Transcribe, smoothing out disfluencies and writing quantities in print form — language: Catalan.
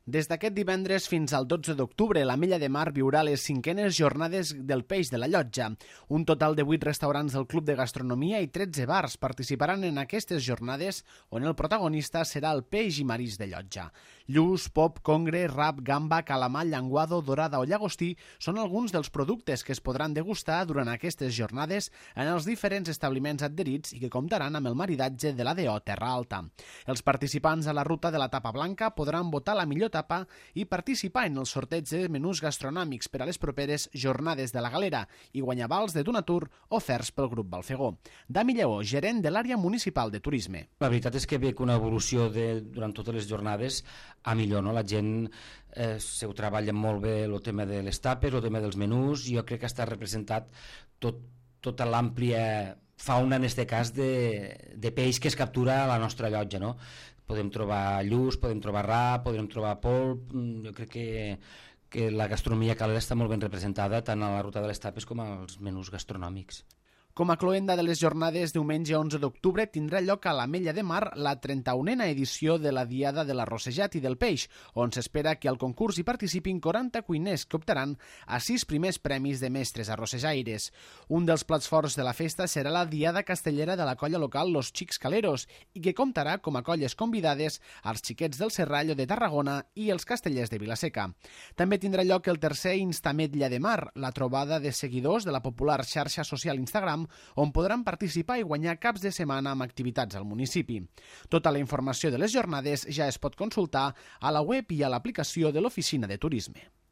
Des d'aquest divendres fins al 12 d'octubre, l'Ametlla de Mar viurà les 5enes jornades del peix de la Llotja. Un total de 8 restaurants del Club de Gastronomia i 13 bars participaran en aquestes jornades on el protagonista serà el peix i marís de Llotja. Lluç, pop, congre, rap, gamba, calamar, llenguado, dorada o llagostí són alguns dels productes que es podran degustar durant aquestes jornades en els diferents establiments adherits i que comptaran amb el maridatge de l'ADO Terra Alta. Els participants a la ruta de la tapa blanca podran votar la millor tapa i participar en el sorteig de menús gastronòmics per a les properes jornades de la Galera i guanyar vals de Donatur oferts pel grup Balfegó. Dami Lleó, gerent de l'àrea municipal de turisme. La veritat és que veig una evolució durant totes les jornades a millor, no? La gent se ho treballa molt bé, el tema de les tapes, el tema dels menús. Jo crec que està representat tota l'àmplia fauna, en aquest cas, de peix que es captura a la nostra llotja, no? Podem trobar lluç, podem trobar rap, podem trobar polp. Jo crec que la gastronomia calera està molt ben representada tant a la ruta de les tapes com als menús gastronòmics. Com a cloenda de les jornades, diumenge 11 d'octubre tindrà lloc a l'Ametlla de Mar la 31a edició de la Diada de l'Arrossejat i del Peix, on s'espera que al concurs hi participin 40 cuiners que optaran a 6 primers premis de mestres arrossejaires. Un dels plats forts de la festa serà la Diada Castellera de la colla local Los Xics Caleros i que comptarà com a colles convidades als Xiquets del Serrallo de Tarragona i els Castellers de Vilaseca. També tindrà lloc el tercer Instametlla de Mar, la trobada de seguidors de la popular xarxa social Instagram, on podran participar i guanyar caps de setmana amb activitats al municipi. Tota la informació de les jornades ja es pot consultar a la web i a l'aplicació de l'Oficina de Turisme.